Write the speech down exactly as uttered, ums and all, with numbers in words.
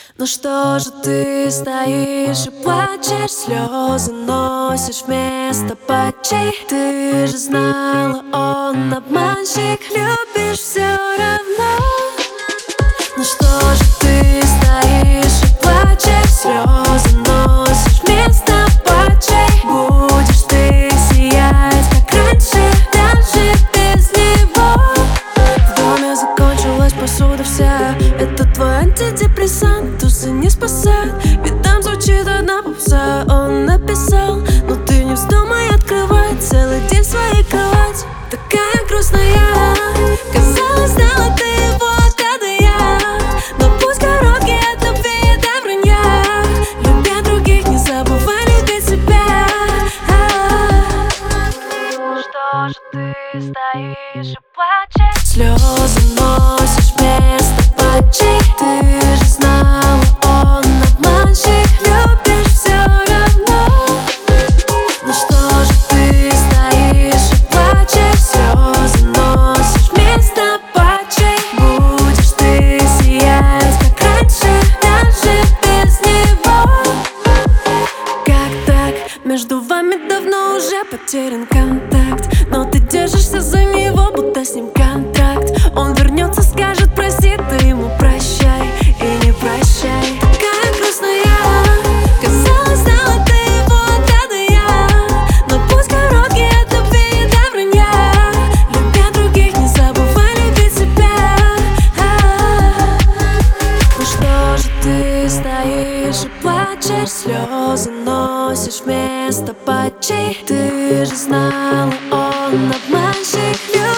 Ну что же ты стоишь и плачешь, слезы носишь вместо патчей? Ты же знала, он обманщик, любишь все равно. Ну что же ты стоишь и плачешь, слезы носишь вместо патчей? Будешь ты сиять, как раньше, даже без него. В доме закончилась посуда вся, это твой антидепрессант, тусы не спасают, ведь там звучит одна попса. Он написал, но ты не вздумай открывать целый день в своей кровати. Такая грустная, казалось, знала ты его когда я. Но путь короткий от любви и до вранья. Любя других, не забывай любить себя. Что же ты стоишь и плачешь? Слезы носишь вместо патчей. Ты же знала, он обманщик, любишь все равно. Ну что же ты стоишь и плачешь? Слезы носишь вместо патчей. Будешь ты сиять, как раньше, даже без него. Как так? Между вами давно уже потерян контакт, но ты держишься за него, будто с ним контракт. Он вернется, скажет прости, ты ему прощай и не прощай. Такая грустная, казалось, знала ты его когда я. Но путь короткий от любви и до вранья. Любя других, не забывай любить себя. Ну что же ты стоишь и плачешь? Слезы носишь вместо патчей. Ты же знала, он обманщик.